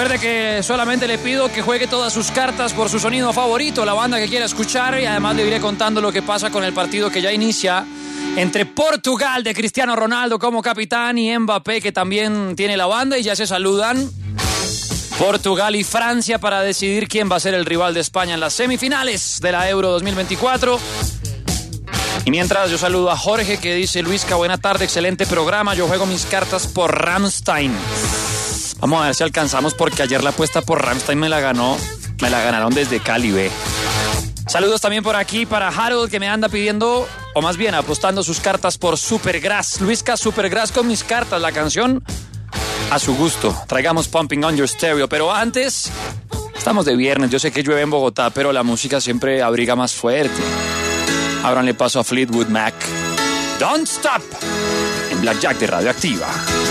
Recuerde que solamente le pido que juegue todas sus cartas por su sonido favorito, la banda que quiera escuchar, y además le iré contando lo que pasa con el partido que ya inicia entre Portugal de Cristiano Ronaldo como capitán y Mbappé, que también tiene la banda, y ya se saludan Portugal y Francia para decidir quién va a ser el rival de España en las semifinales de la Euro 2024. Y mientras, yo saludo a Jorge, que dice: Luisca, buena tarde, excelente programa, yo juego mis cartas por Rammstein. Vamos a ver si alcanzamos, porque ayer la apuesta por Rammstein me la ganaron desde Cali, ve. Saludos también por aquí para Harold, que me anda pidiendo, o más bien apostando sus cartas por Supergrass. Luisca, Supergrass con mis cartas, la canción a su gusto. Traigamos Pumping on Your Stereo, pero antes, estamos de viernes, yo sé que llueve en Bogotá, pero la música siempre abriga más fuerte. Ábranle paso a Fleetwood Mac. Don't Stop, en Blackjack de Radioactiva.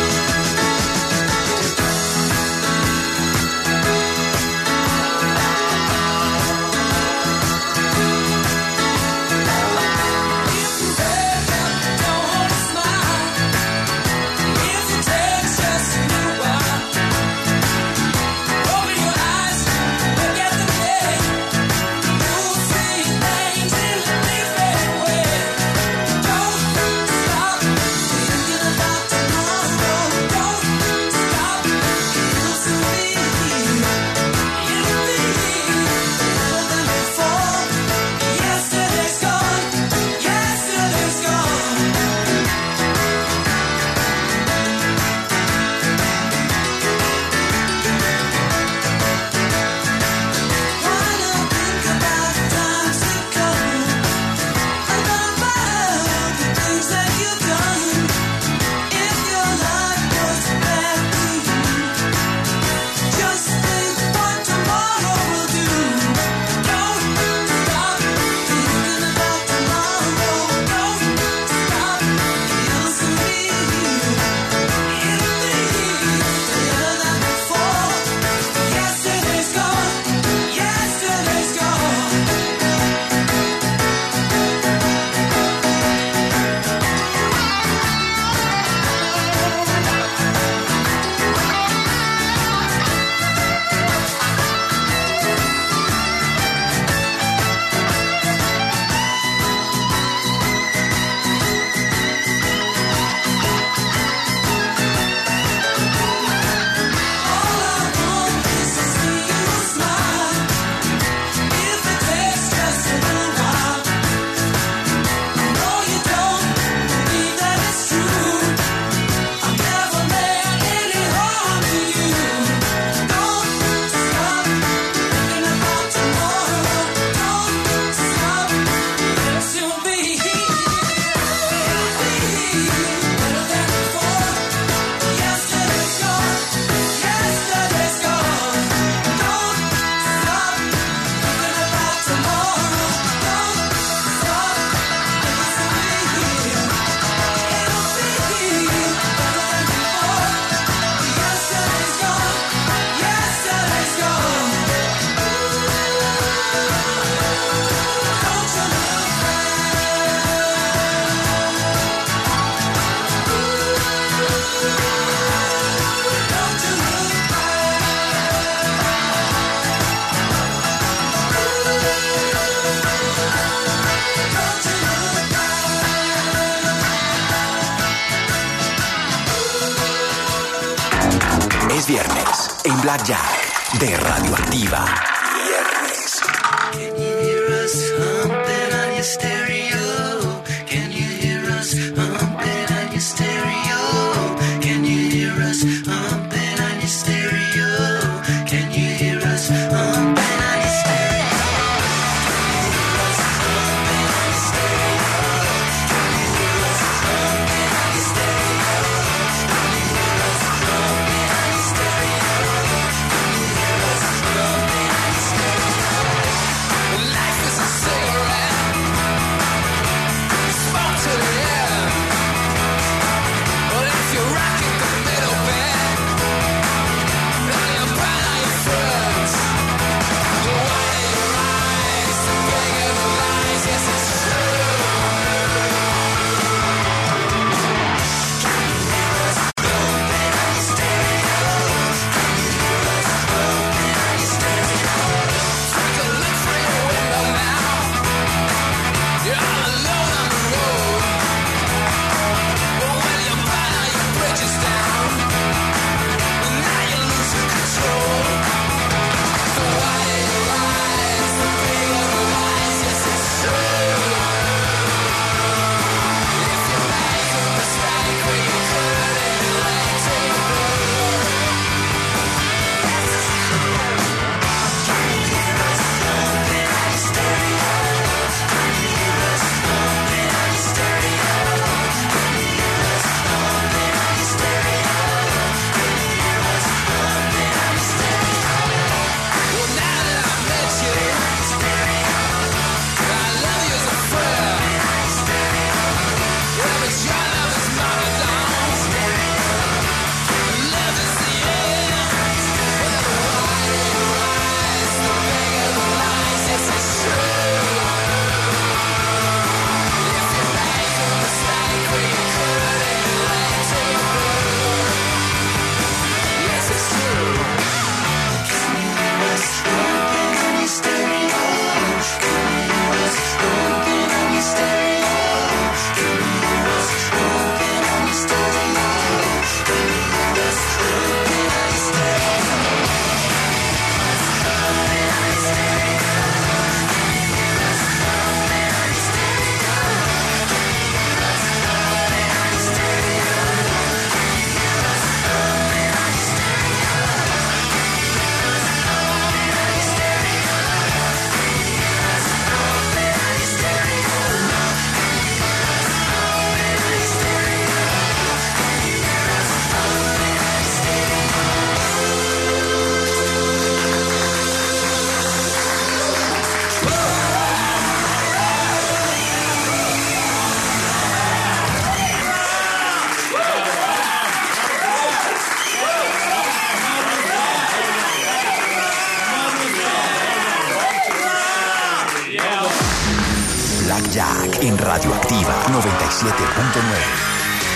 Viernes en Blackjack de Radioactiva. Viernes. Can you hear us humping on your stereo? Can you hear us humping on your stereo? Can you hear us humping on your stereo? Can you hear us humping on your stereo? Life is a cigarette. Radioactiva 97.9.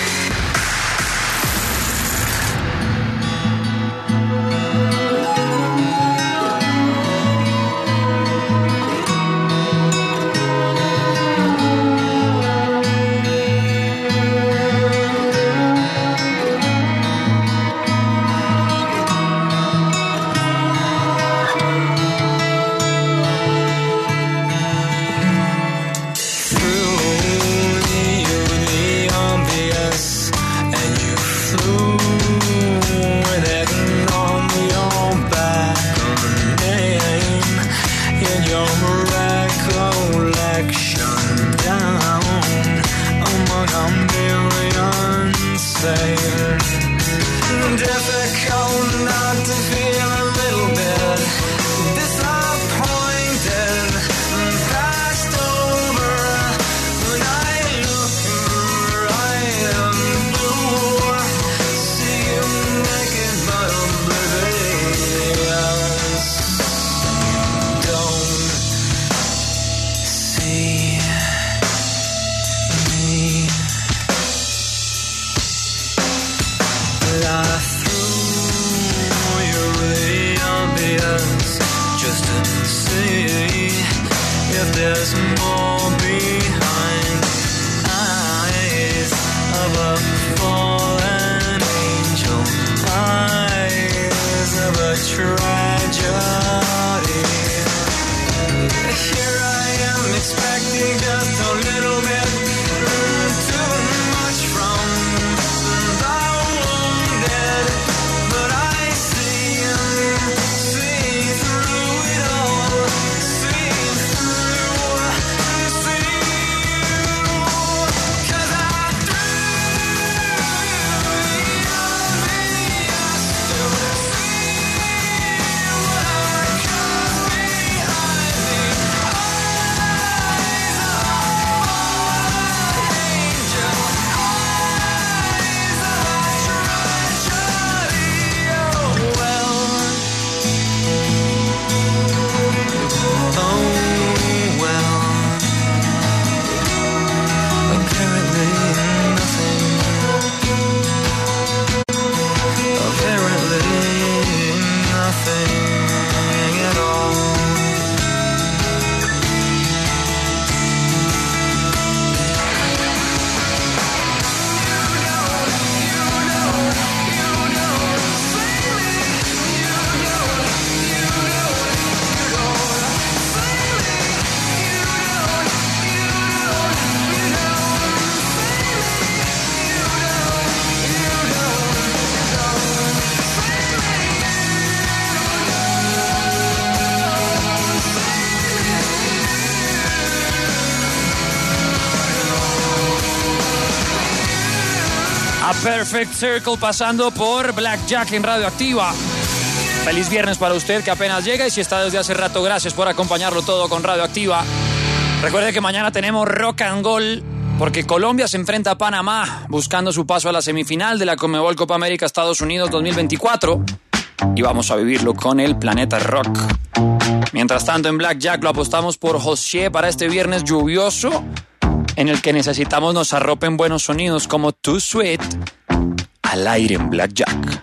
Perfect Circle pasando por Blackjack en Radioactiva. Feliz viernes para usted que apenas llega y si está desde hace rato, gracias por acompañarlo todo con Radioactiva. Recuerde que mañana tenemos Rock and Roll porque Colombia se enfrenta a Panamá buscando su paso a la semifinal de la Conmebol Copa América Estados Unidos 2024 y vamos a vivirlo con el Planeta Rock. Mientras tanto en Blackjack lo apostamos por José para este viernes lluvioso en el que necesitamos nos arropen buenos sonidos como Too Sweet al aire en Blackjack.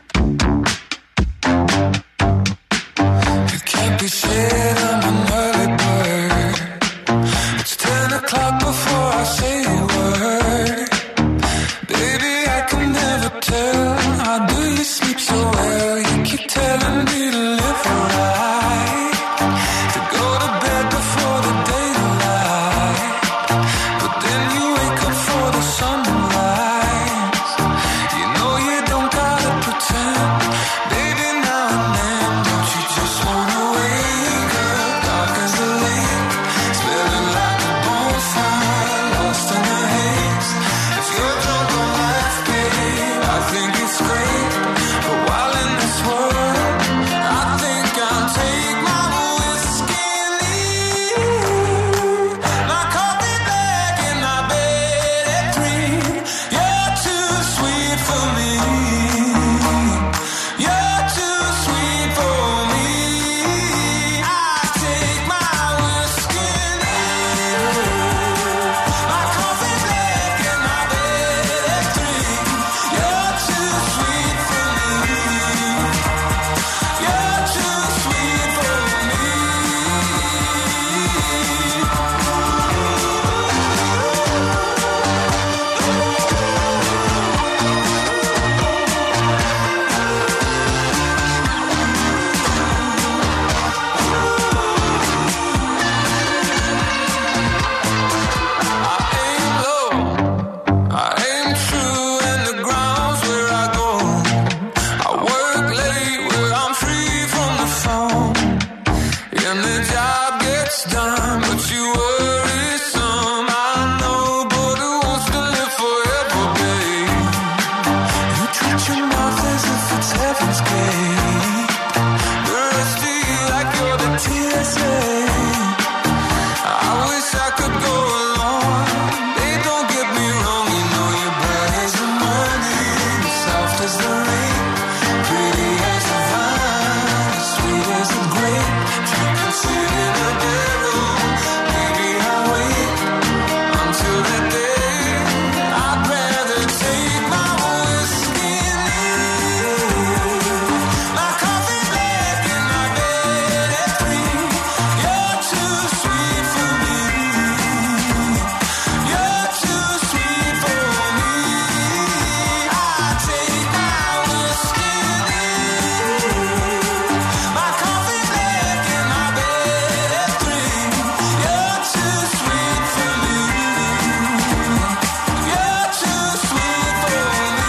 as the rain, pretty as a vine, sweet as a grape. Keep it sitting in a barrel. Maybe I'll wait until that day. I'd rather take my whiskey and leave my coffee black and my bed at 3. You're too sweet for me. You're too sweet for me. I take my whiskey and leave my coffee black and my bed at 3. You're too sweet for me. You're too sweet for me.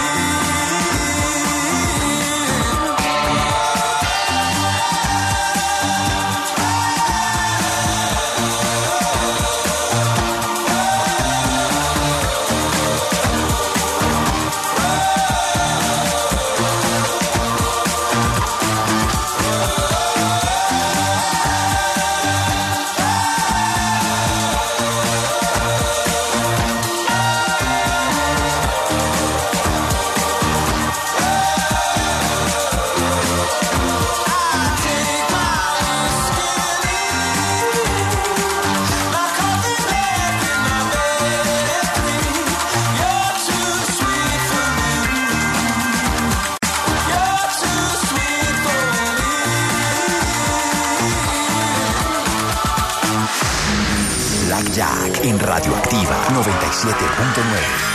Blackjack in Radioactiva 97.9.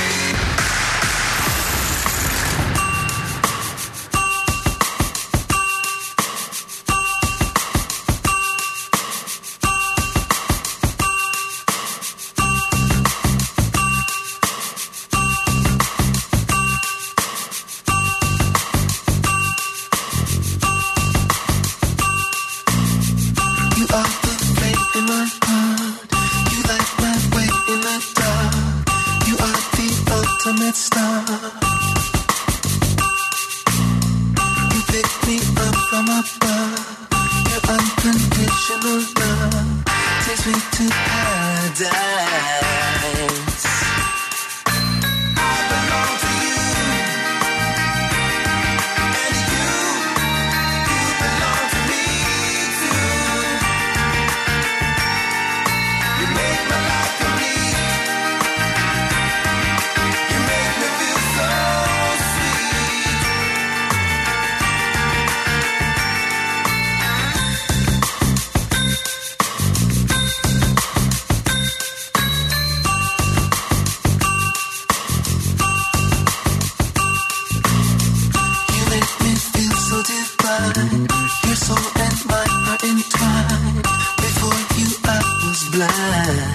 You are the flame in my heart. You light my way in the dark. You are the ultimate star. You pick me up from above. Your unconditional love takes me to paradise. I belong to you, and you belong to me too. You make my life complete. You make me feel so sweet. You make me feel so divine. Your soul and mine are entwined. Before you I was blind,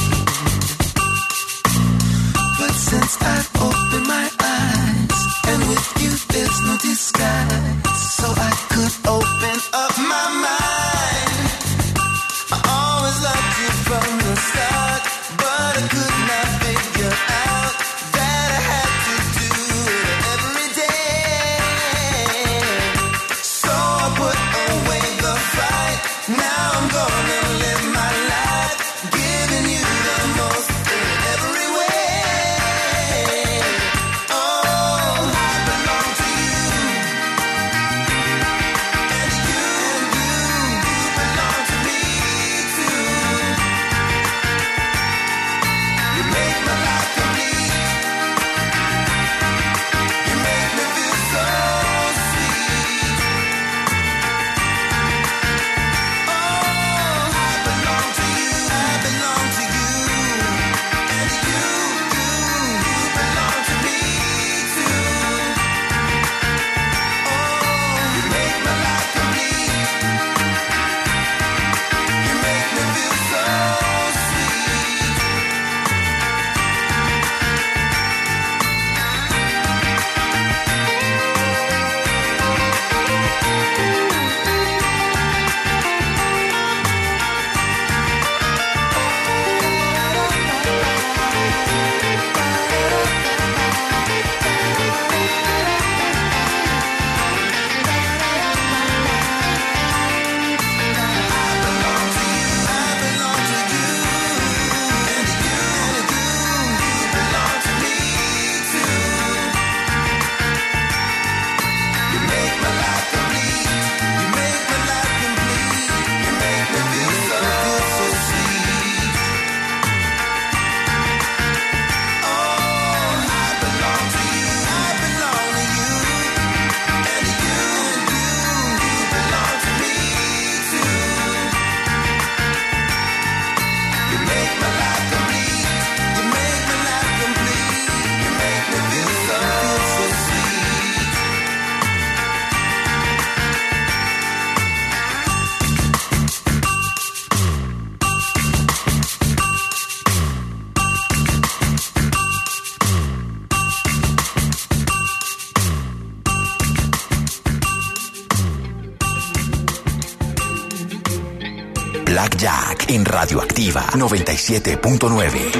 but since I've opened my eyes, and with you there's no disguise, so I could open up my mind. I always loved you from the start, but I could not figure out that I had to do it every day. So I put away the fight. Now I'm gonna live my life, giving you the most in every way. Oh, I belong to you, Blackjack en Radioactiva 97.9.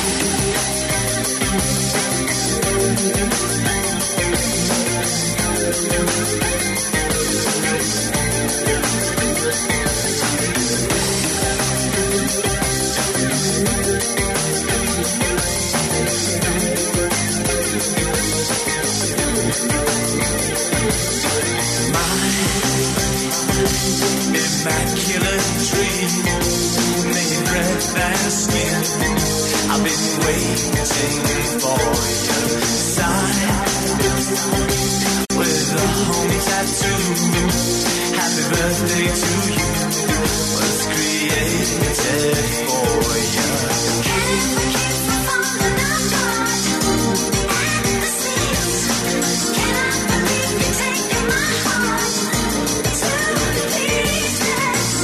I've been waiting for your sign with a home tattoo. Happy birthday to you was created for you. Can we keep from falling apart at the seams? Can I believe you're taking my heart to pieces?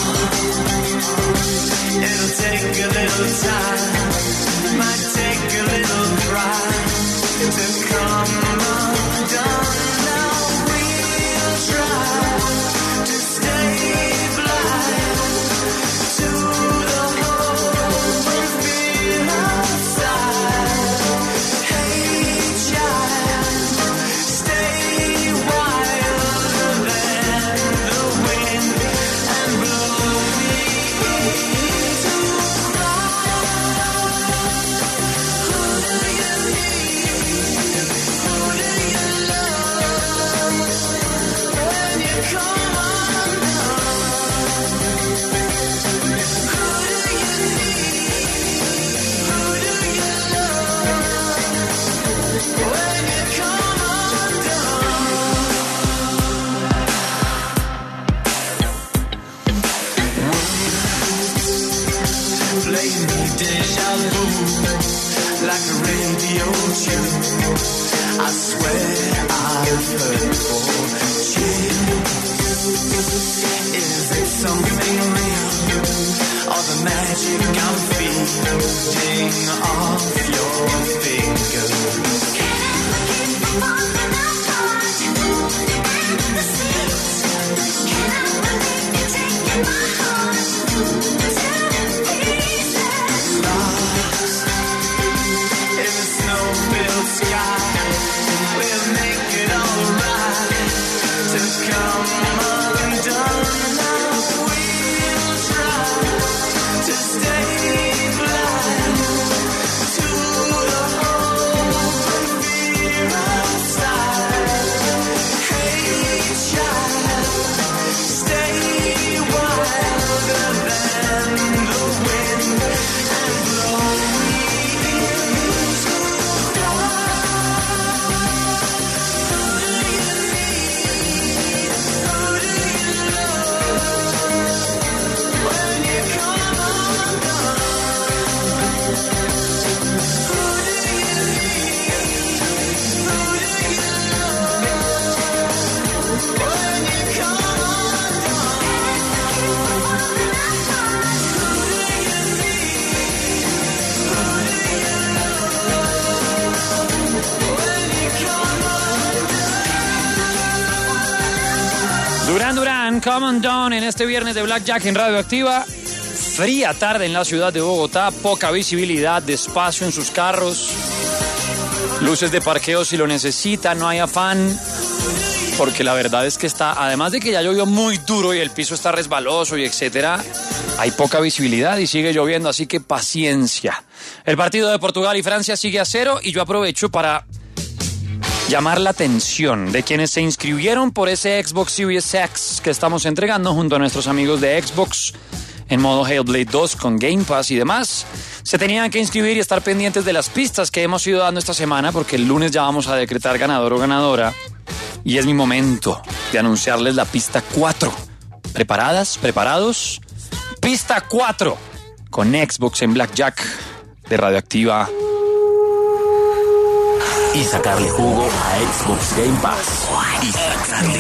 It'll take a little time. Might take a little cry to come undone. Now we'll try to stay blind to the hope and fear outside. Hey child, stay wilder than the wind and blow me to cry. Like a radio tune, I swear I've heard before. Is it something real, or the magic I'm feeling off your fingers? Can we keep from falling apart at the seams? Can I believe you're taking my heart to pieces? Lost in the snow-filled sky, we'll make it alright to come undone. Now we'll try to stay blind to the hope and fear outside. Hey child, stay wilder than the wind and blow me to cry. Who do you love when you come undone? Who do you need? Who do you love when you come Duran Duran, Come Undone en este viernes de Blackjack en Radioactiva. Fría tarde en la ciudad de Bogotá, poca visibilidad, despacio en sus carros, luces de parqueo si lo necesita, no hay afán, porque la verdad es que está, además de que ya llovió muy duro y el piso está resbaloso y etcétera, hay poca visibilidad y sigue lloviendo, así que paciencia. El partido de Portugal y Francia sigue a 0 y yo aprovecho para llamar la atención de quienes se inscribieron por ese Xbox Series X que estamos entregando junto a nuestros amigos de Xbox en modo Hellblade 2 con Game Pass y demás. Se tenían que inscribir y estar pendientes de las pistas que hemos ido dando esta semana, porque el lunes ya vamos a decretar ganador o ganadora y es mi momento de anunciarles la pista 4. ¿Preparadas? ¿Preparados? Pista 4 con Xbox en Blackjack de Radioactiva. Y sacarle jugo a Xbox Game Pass. Y sacarle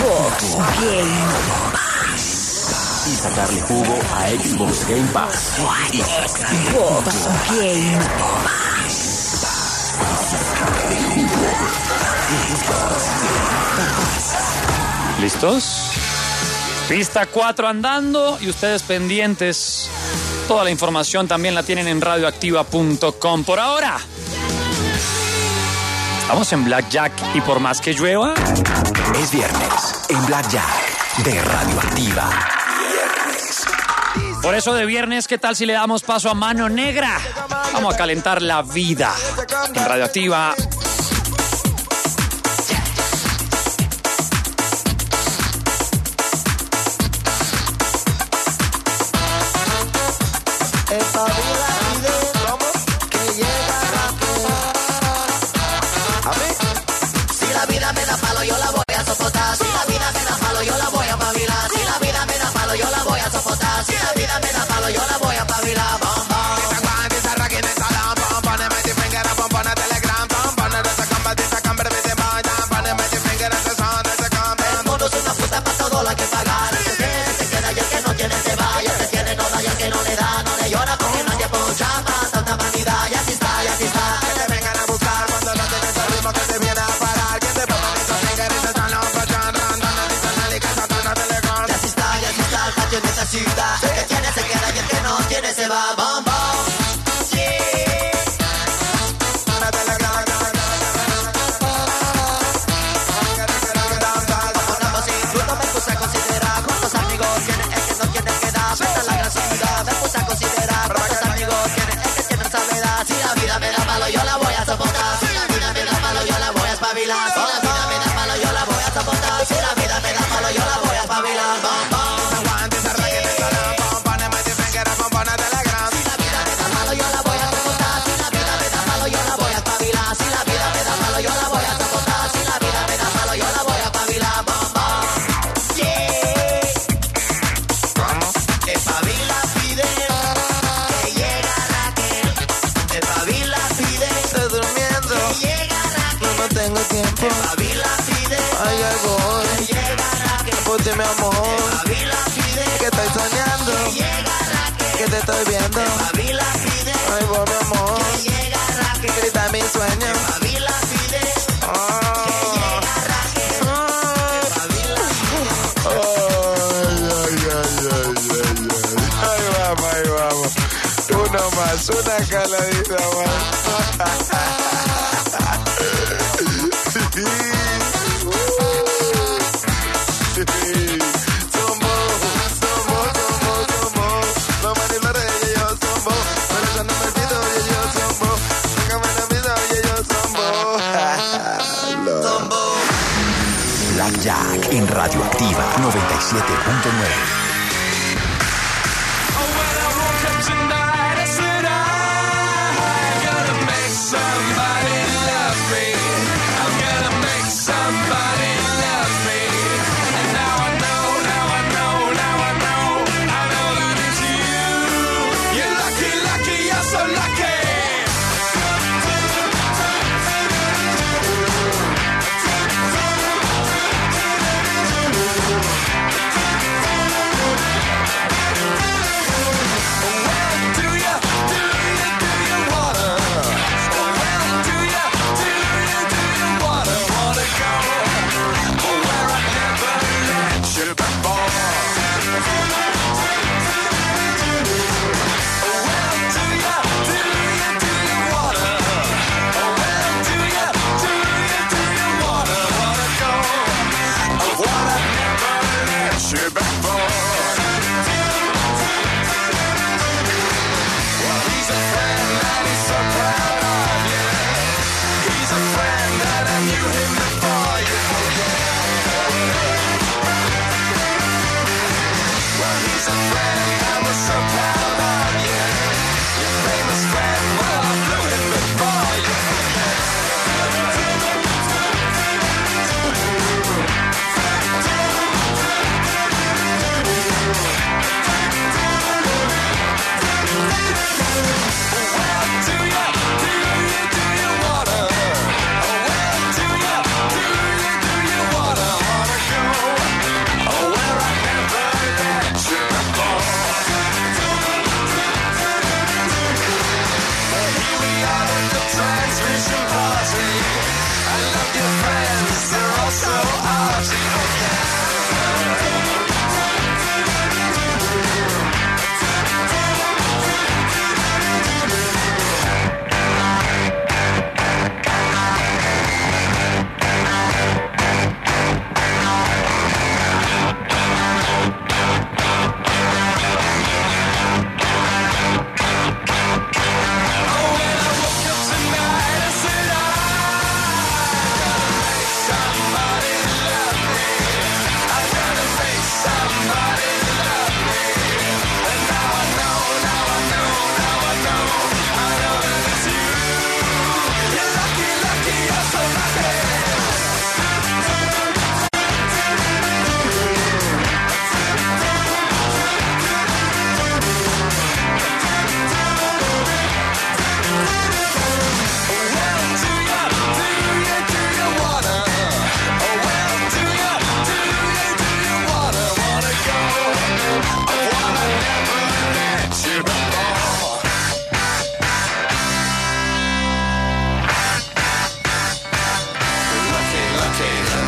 jugo a Xbox Game Pass. ¿Listos? Pista 4 andando y ustedes pendientes. Toda la información también la tienen en radioactiva.com. Por ahora, estamos en Blackjack y por más que llueva, Es viernes en Blackjack de Radioactiva. por eso de viernes, ¿qué tal si le damos paso a Mano Negra? Vamos a calentar la vida en Radioactiva. Esta vida pide que llega a mí. Si la vida me da palo, yo la voy a soportar. Si la vida me da palo, yo la voy a pavilar. Si la vida me da palo, yo la voy a soportar. Si la vida me da palo, yo la voy a pavilar. Bom, bom. El mundo es una puta, pa' todo lo hay que pagar. El que tiene se queda y el que no tiene se va. Y el que tiene no da y el que no le da no le llora porque nadie poncha para tanta vanidad. Y así está, y así está. Que te vengan a buscar cuando no tienes el ritmo que te viene a parar. Que te pongan esos fingers y te están los pachando. Y así está, el patio necesita. El que tiene se queda y el que no tiene se va. Bom, bom. Yo la voy a soportar. Si la vida me da palo, yo la voy a espabilar. Si la vida me da palo, yo la voy a soportar. Si la vida me da palo, yo la voy a espabilar. Bom, bom. Si la vida me da palo, yo la voy a soportar. Si la vida me da palo, yo la voy a espabilar. Si la vida me da palo, yo la voy a soportar. Si la vida me da palo, yo la voy a espabilar. Bom, bom. Yeah. Espabila, pide que llega Raquel. Espabila, pide. Estoy durmiendo. Que llega Raquel. No tengo tiempo. Espabila, pide. Hay algo hoy. Que llega Raquel. Ponte mi amor. Espabila, pide. Que estoy soñando. Que llega Raquel. Que te estoy viendo. Espabila, pide. Ay, vos, mi amor. Que llega Raquel. Grita mi sueño. Espabila, pide. Que llega Raquel. Espabila, pide. Ahí vamos. Uno más, una caladita más. Somos. No manipulares, yo somos. Pero cuando me olvido, yo somos. Nunca me olvido, yo somos. Blackjack en Radioactiva 97.9.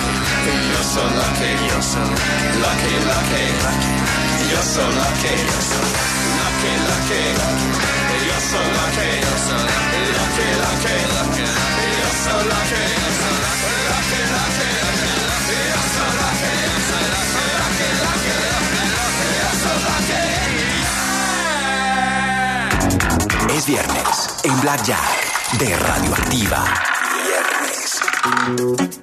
You're so lucky, you're so lucky, lucky, you're so lucky, lucky, lucky, you're so lucky, lucky, lucky, you're so lucky, lucky, lucky, you're so lucky, lucky, lucky, you're so lucky. Es viernes en Blackjack de Radioactiva. Viernes.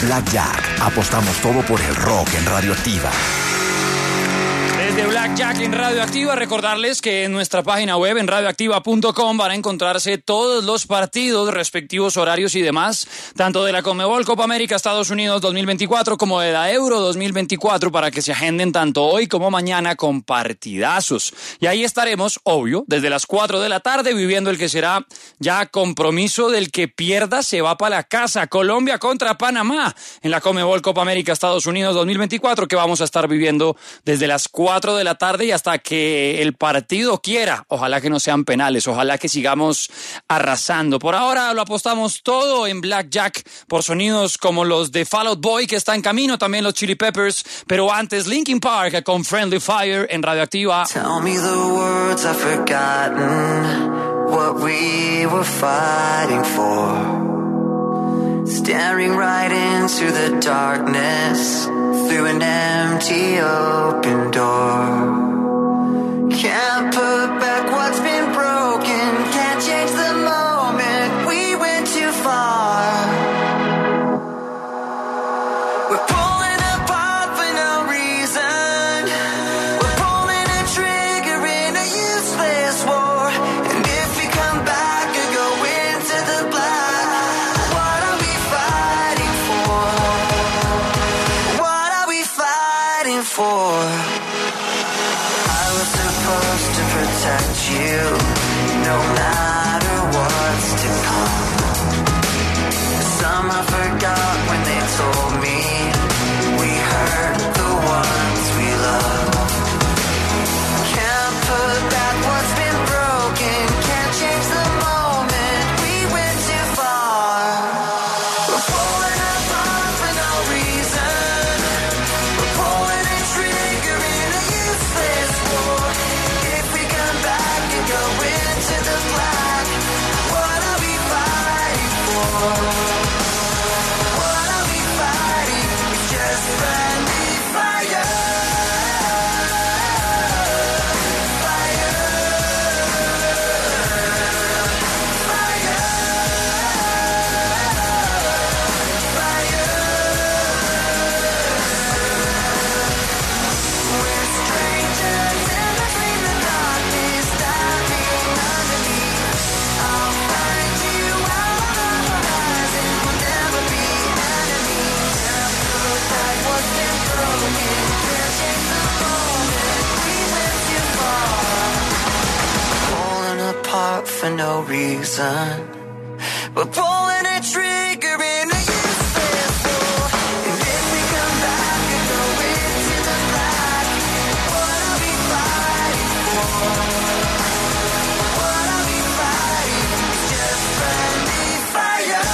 Blackjack, apostamos todo por el rock en Radioactiva. Desde Blackjack en Radioactiva, recordarles que en nuestra página web en radioactiva.com van a encontrarse todos los partidos, respectivos horarios y demás, tanto de la Conmebol Copa América Estados Unidos 2024 como de la Euro 2024, para que se agenden tanto hoy como mañana con partidazos. Y ahí estaremos, obvio, desde las 4 de la tarde viviendo el que será ya compromiso del que pierda se va para la casa. Colombia contra Panamá en la Conmebol Copa América Estados Unidos 2024, que vamos a estar viviendo desde las 4 de la tarde y hasta que el partido quiera. Ojalá que no sean penales, ojalá que sigamos arrasando. Por ahora lo apostamos todo en Blackjack por sonidos como los de Fall Out Boy, que está en camino, también los Chili Peppers, pero antes Linkin Park con Friendly Fire en Radioactiva. Tell me the words I've forgotten, what we were fighting for. Staring right into the darkness, through an empty open door. Can't put back what's been broken, can't change the moment, we went too far. We're pulling apart for no reason, we're pulling a trigger in a useless war. And if we come back and go into the black, what are we fighting for? What are we fighting for? I was supposed to protect you, no matter what's to come. Some I forgot when they told me we hurt the ones we love. Can't put back what's been broken, can't change the moment, we went too far. We're pulling apart for no reason, we're pulling a trigger in a useless war. If we come back and go into the black, what are we fighting for? What are we fighting? It's just friendly fire. Fire. Fire. We're strangers in between the darkness, standing underneath. I'll find you out on the horizon, we'll never be enemies. Can't put back what's been broken, can't change the moment, we went too far. Pulling apart for no reason, we're pulling a trigger in a useless war. And if we come back and go into the black, what are we fighting for? What are we fighting? It's just friendly fire.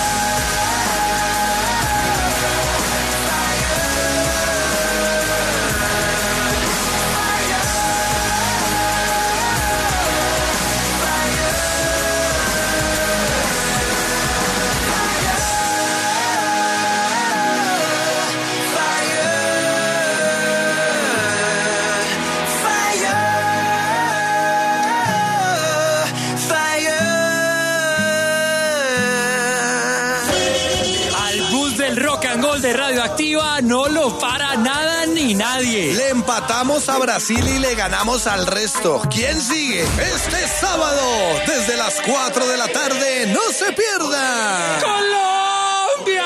Al bus del rock and roll de Radioactiva no lo para nada ni nadie. Le empatamos a Brasil y le ganamos al resto. ¿Quién sigue? Este sábado, desde las 4 de la tarde, no se pierda. ¡Colombia!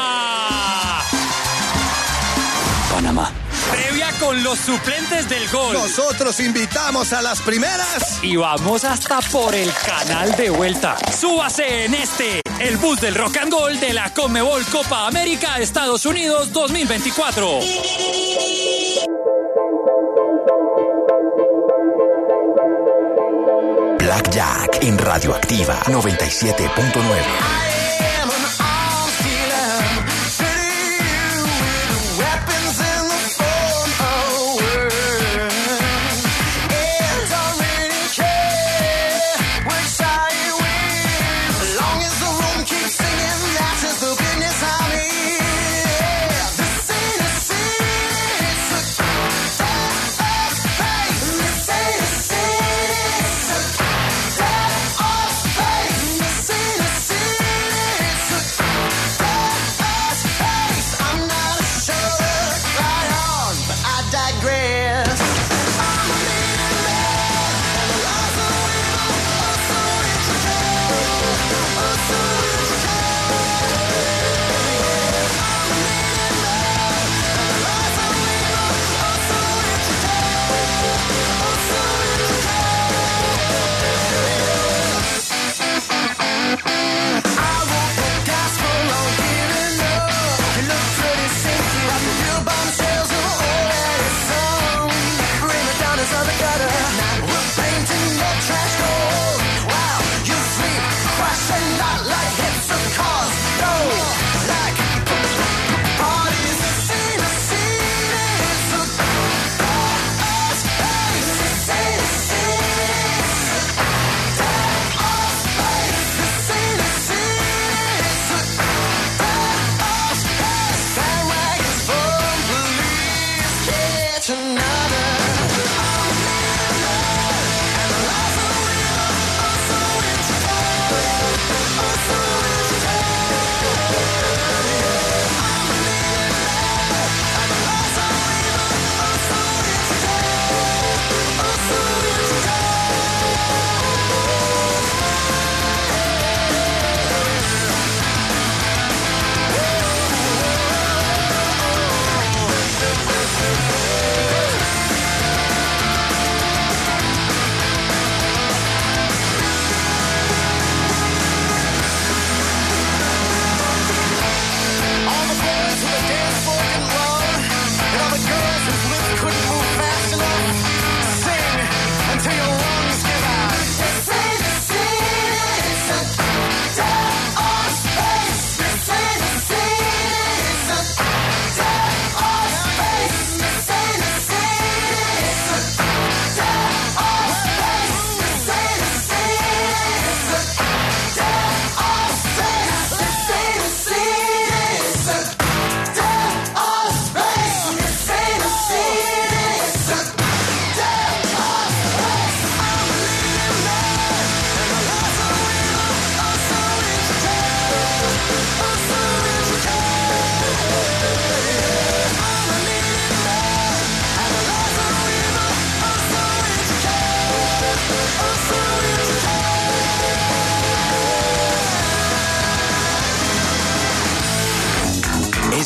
Panamá. Previa con los suplentes del gol. Nosotros invitamos a las primeras. Y vamos hasta por el canal de vuelta. Súbase en el bus del rock and roll de la Conmebol Copa América Estados Unidos 2024. Blackjack en Radioactiva 97.9.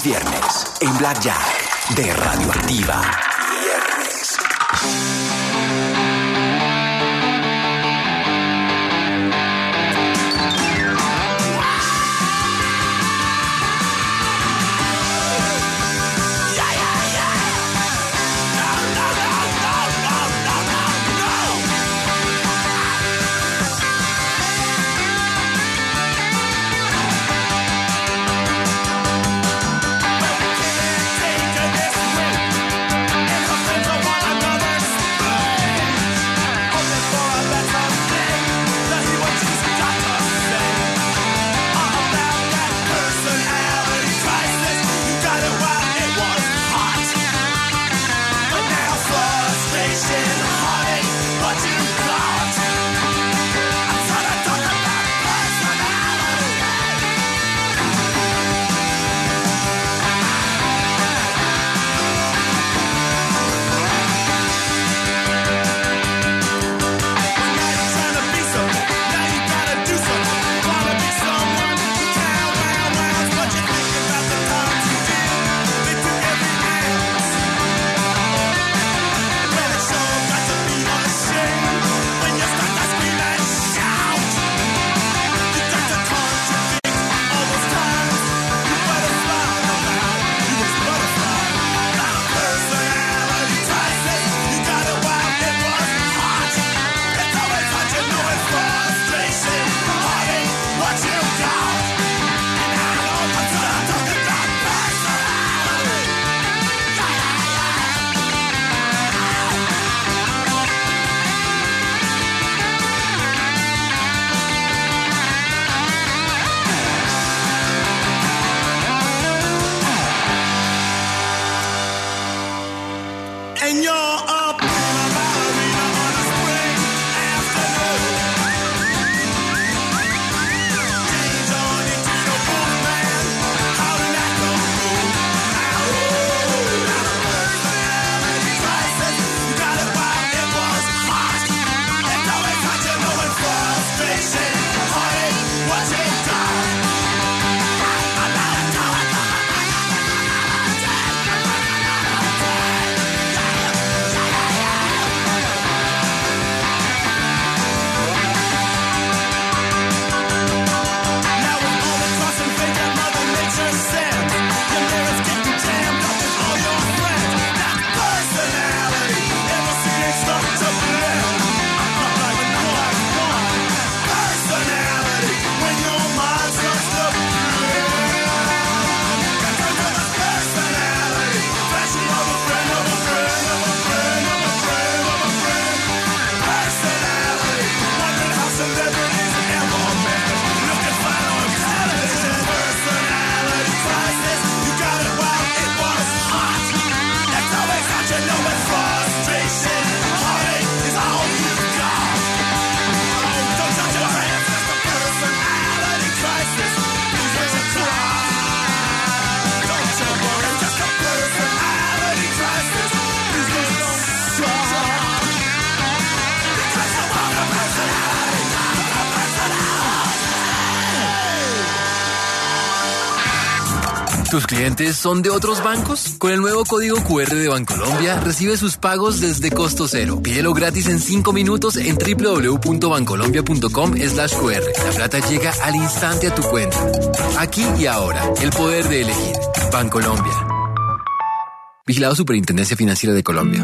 es viernes en Blackjack de Radioactiva. Viernes. ¿Tus clientes son de otros bancos? Con el nuevo código QR de Bancolombia, recibe sus pagos desde costo cero. Pídelo gratis en 5 minutos en www.bancolombia.com/QR. La plata llega al instante a tu cuenta. Aquí y ahora, el poder de elegir. Bancolombia. Vigilado Superintendencia Financiera de Colombia.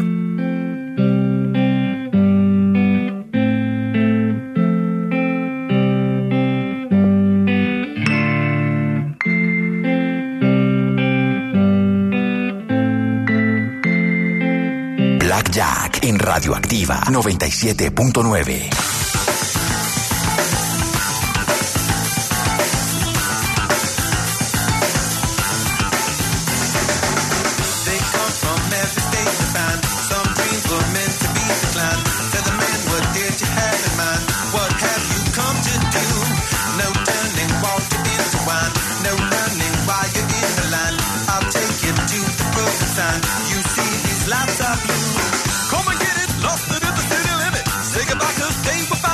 Blackjack en Radioactiva 97.9. Come and get it, lost it in the city limit. Say goodbye to days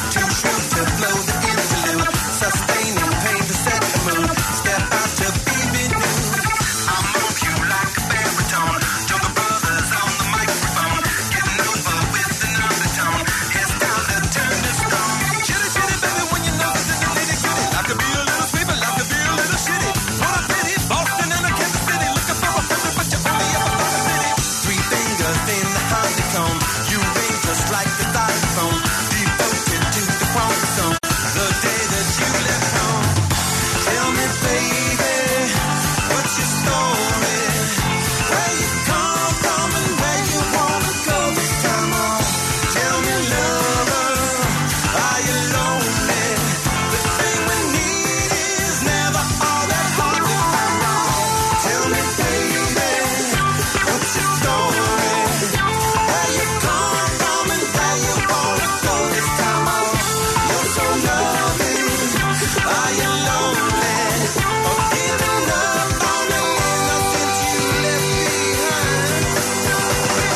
too shrill to blow the interlude, sustaining pain to set the mood. Step out to be renewed. I move you like a baritone. Joker Brothers on the microphone, getting over with an undertone. Hairstyles that turn to stone. Chitty chitty baby, when you know it's in the nitty gritty. I could be a little sweet, but I could be a little shitty. What a pity, Boston and a Kansas City, looking for a perfect, but you only ever find a city. Three fingers in the honeycomb, you ring just like a xylophone, devoted to the chromosome. The day that you left home, tell me, baby, what's your story? Where you come from and where you wanna go this time on? Tell me, lover, are you lonely? The thing we need is never all that hard to find out. Tell me, baby, what's your story? Where you come from and where you wanna go this time on? You're so lovely, are you lonely? Or giving up on the innocence you left behind?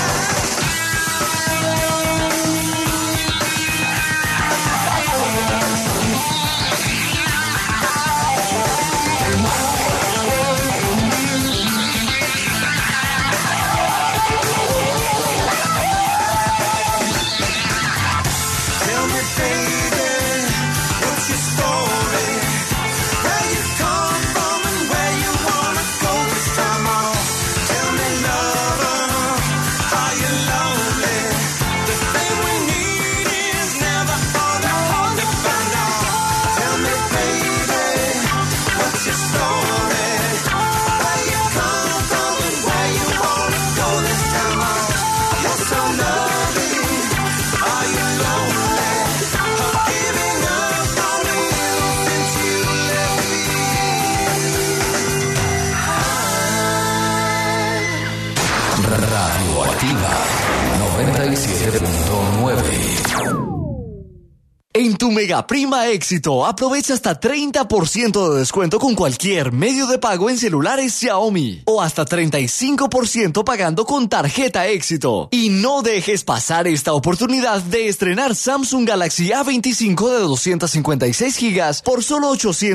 Tell me, baby, what's your story? Where you come from and where you wanna go this time on? Tell me, lover, are you lonely? The thing we need is never all that hard to find out. Tell me, baby, what's your story? Where you come from and where you wanna go this time on? You're so lovely, are you lonely? Or giving up on the innocence you left behind? Radioactiva 97.9. En tu Mega Prima Éxito, aprovecha hasta 30% de descuento con cualquier medio de pago en celulares Xiaomi o hasta 35% pagando con tarjeta Éxito. Y no dejes pasar esta oportunidad de estrenar Samsung Galaxy A25 de 256 gigas por solo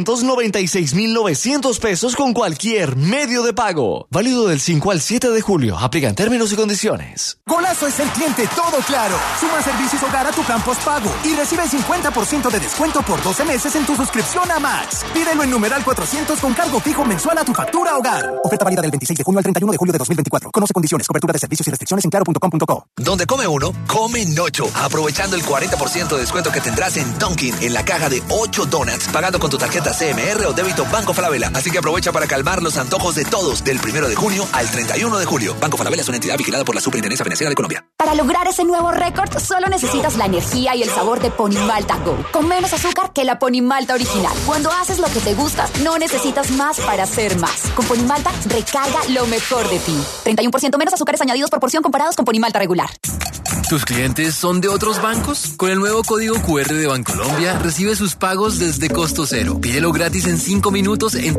896,900 pesos con cualquier medio de pago. Válido del 5 al 7 de julio. Aplican términos y condiciones. Golazo es el cliente todo claro. Suma servicios hogar a tu plan postpago y recibe 50% de descuento por 12 meses en tu suscripción a Max. Pídelo en numeral 400 con cargo fijo mensual a tu factura hogar. Oferta válida del 26 de junio al 31 de julio de 2024. Conoce condiciones, cobertura de servicios y restricciones en claro.com.co. Donde come uno, comen 8. Aprovechando el 40% de descuento que tendrás en Dunkin' en la caja de 8 donuts, pagando con tu tarjeta CMR o débito Banco Falabella. Así que aprovecha para calmar los antojos de todos del 1 de junio al 31 de julio. Banco Falabella es una entidad vigilada por la Superintendencia Financiera de Colombia. Para lograr ese nuevo récord, solo necesitas la energía y el sabor de Ponimalta Go, con menos azúcar que la Ponimalta original. Cuando haces lo que te gusta, no necesitas más para hacer más. Con Ponimalta, recarga lo mejor de ti. 31% menos azúcares añadidos por porción comparados con Ponimalta regular. ¿Tus clientes son de otros bancos? Con el nuevo código QR de Bancolombia, recibe sus pagos desde costo cero. Pídelo gratis en 5 minutos en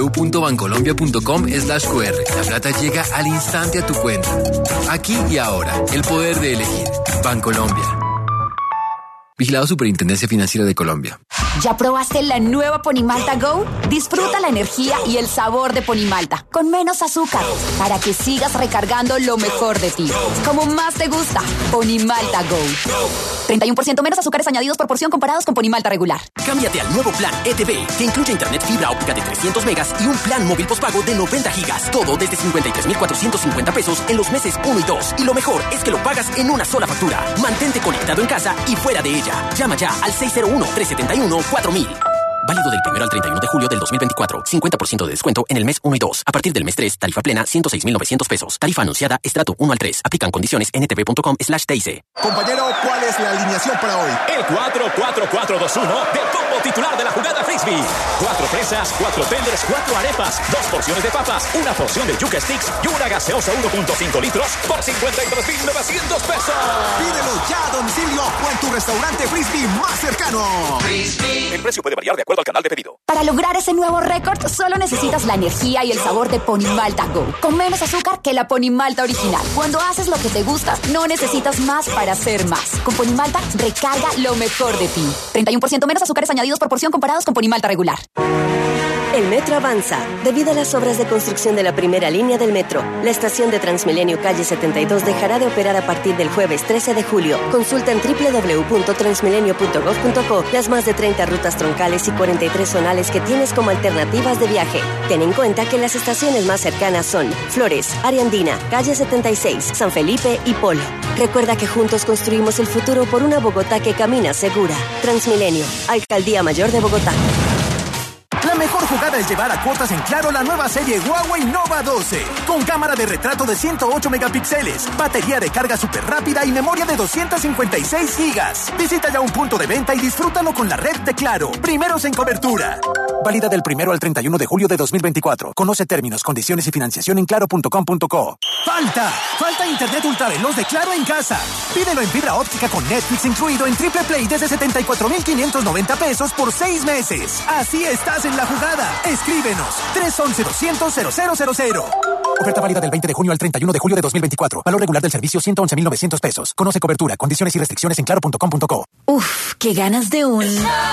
www.bancolombia.com/QR. La plata llega al instante a tu cuenta. Aquí y ahora, el poder de elegir. Bancolombia. Vigilado Superintendencia Financiera de Colombia. ¿Ya probaste la nueva Ponimalta Go? Disfruta la energía y el sabor de Ponimalta, con menos azúcar, para que sigas recargando lo mejor de ti. Como más te gusta, Ponimalta Go. 31% menos azúcares añadidos por porción comparados con Ponimalta regular. Cámbiate al nuevo plan ETV, que incluye internet fibra óptica de 300 megas y un plan móvil postpago de 90 gigas. Todo desde 53,450 pesos en los meses 1 y 2. Y lo mejor es que lo pagas en una sola factura. Mantente conectado en casa y fuera de ella. Llama ya al 601-371-4000. Válido del 1 al 31 de julio del 2024. 50% de descuento en el mes 1 y 2. A partir del mes 3, tarifa plena 106,900 pesos. Tarifa anunciada, estrato 1 al 3. Aplican condiciones en ntv.com/TIC. Compañero, ¿cuál es la alineación para hoy? El 4-4-4-2-1 del combo nuevo titular de la jugada Frisbee. 4 fresas, 4 tenders, 4 arepas, 2 porciones de papas, 1 porción de yuca sticks y una gaseosa 1.5 litros por 53,900 pesos. Pídelo ya a domicilio o en tu restaurante Frisbee más cercano. Frisbee. El precio puede variar de acuerdo al canal de pedido. Para lograr ese nuevo récord, solo necesitas la energía y el sabor de Ponimalta Go, con menos azúcar que la Ponimalta original. Cuando haces lo que te gusta, no necesitas más para hacer más. Con Ponimalta, recarga lo mejor de ti. 31% menos azúcares añadidos por porción comparados con Ponimalta regular. El metro avanza. Debido a las obras de construcción de la primera línea del metro, la estación de Transmilenio Calle 72 dejará de operar a partir del jueves 13 de julio. Consulta en www.transmilenio.gov.co las más de 30 rutas troncales y 43 zonales que tienes como alternativas de viaje. Ten en cuenta que las estaciones más cercanas son Flores, Ariandina, Calle 76, San Felipe y Polo. Recuerda que juntos construimos el futuro por una Bogotá que camina segura. Transmilenio, Alcaldía Mayor de Bogotá. La mejor jugada es llevar a cuotas en Claro la nueva serie Huawei Nova 12. Con cámara de retrato de 108 megapíxeles, batería de carga súper rápida y memoria de 256 gigas. Visita ya un punto de venta y disfrútalo con la red de Claro. Primeros en cobertura. Válida del 1 al 31 de julio de 2024. Conoce términos, condiciones y financiación en claro.com.co. Falta internet ultraveloz de Claro en casa. Pídelo en fibra óptica con Netflix incluido en Triple Play desde 74,590 pesos por 6 meses. Así estás en la jugada. Escríbenos 311-200-0000. Oferta válida del 20 de junio al 31 de julio de 2024. Valor regular del servicio 111,900 pesos. Conoce cobertura, condiciones y restricciones en claro.com.co. Uf, qué ganas de un...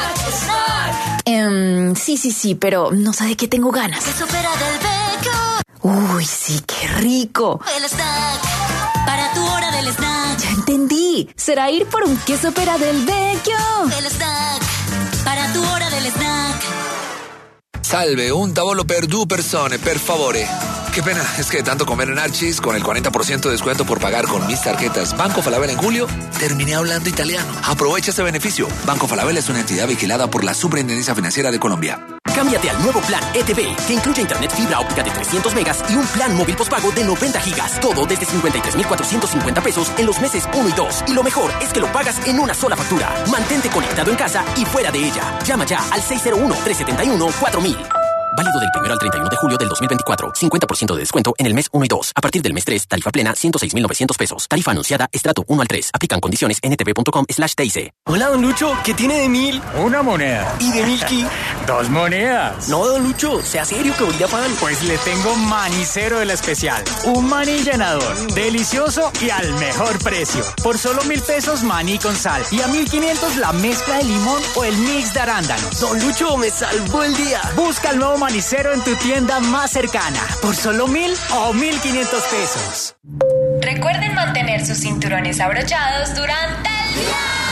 Sí, pero no sé de qué tengo ganas. Queso Pera del Vecchio. Uy, sí, qué rico. El snack, para tu hora del snack. Ya entendí. Será ir por un queso Pera del Vecchio. El snack, para tu hora del snack. Salve, un tavolo per 2 persone, per favore. Qué pena, es que de tanto comer en Archie's con el 40% de descuento por pagar con mis tarjetas Banco Falabella en julio, terminé hablando italiano. Aprovecha este beneficio. Banco Falabella es una entidad vigilada por la Superintendencia Financiera de Colombia. Cámbiate al nuevo plan ETV, que incluye internet fibra óptica de 300 megas y un plan móvil postpago de 90 gigas. Todo desde 53,450 pesos en los meses 1 y 2. Y lo mejor es que lo pagas en una sola factura. Mantente conectado en casa y fuera de ella. Llama ya al 601-371-4000. Válido del 1 al 31 de julio del 2024. 50% de descuento en el mes 1 y 2. A partir del mes 3, tarifa plena 106,900 pesos. Tarifa anunciada, estrato 1 al 3. Aplican condiciones en ntv.com/TIC. Hola, don Lucho. ¿Qué tiene de 1000? Una moneda. ¿Y de Milky? 2 monedas. No, don Lucho. Sea serio que olía pan. Pues le tengo manicero de la especial. Un maní llenador. Delicioso y al mejor precio. Por solo 1,000 pesos maní con sal. Y a 1,500 la mezcla de limón o el mix de arándanos. Don Lucho, me salvó el día. Busca el nuevo manicero en tu tienda más cercana por solo 1,000 o 1,500 pesos. Recuerden mantener sus cinturones abrochados durante el viaje.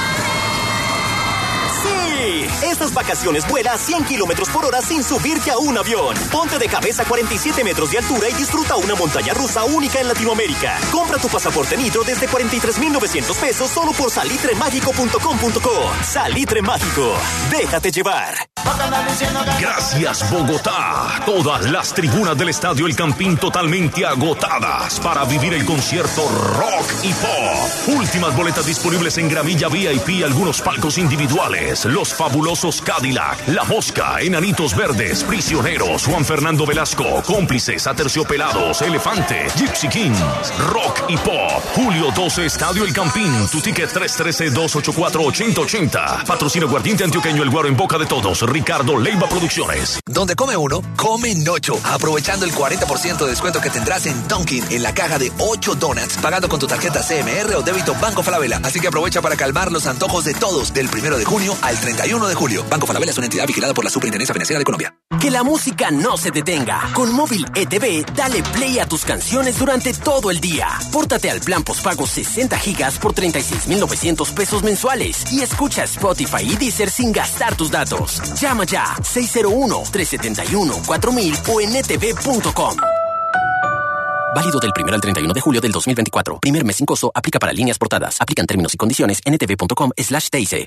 ¡Sí! Estas vacaciones vuela a 100 kilómetros por hora sin subirte a un avión. Ponte de cabeza a 47 metros de altura y disfruta una montaña rusa única en Latinoamérica. Compra tu pasaporte Nitro desde 43,900 pesos solo por salitremagico.com.co. Salitre Mágico. Déjate llevar. Gracias, Bogotá. Todas las tribunas del Estadio El Campín totalmente agotadas para vivir el concierto Rock y Pop. Últimas boletas disponibles en gramilla VIP y algunos palcos individuales. Los fabulosos Cadillac, La Mosca, Enanitos Verdes, Prisioneros, Juan Fernando Velasco, Cómplices, Aterciopelados, Elefante, Gypsy Kings, Rock y Pop. Julio 12, Estadio El Campín. Tu ticket 313-284-8080. Patrocina Aguardiente Antioqueño El Guaro en boca de todos. Ricardo Leiva Producciones. Donde come uno, comen 8. Aprovechando el 40% de descuento que tendrás en Dunkin' en la caja de 8 donuts, pagando con tu tarjeta CMR o débito Banco Falabella. Así que aprovecha para calmar los antojos de todos del 1 de junio al 31 de julio. Banco Falabella es una entidad vigilada por la Superintendencia Financiera de Colombia. Que la música no se detenga. Con Móvil ETV, dale play a tus canciones durante todo el día. Pórtate al plan postpago 60 gigas por 36,900 pesos mensuales y escucha Spotify y Deezer sin gastar tus datos. Llama ya 601-371-4000 o en etv.com. Válido del 1 al 31 de julio del 2024. Primer mes sin costo. Aplica para líneas portadas. Aplican términos y condiciones en etv.com/TIC.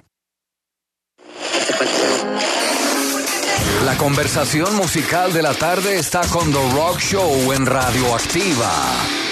La conversación musical de la tarde está con The Rock Show en Radioactiva.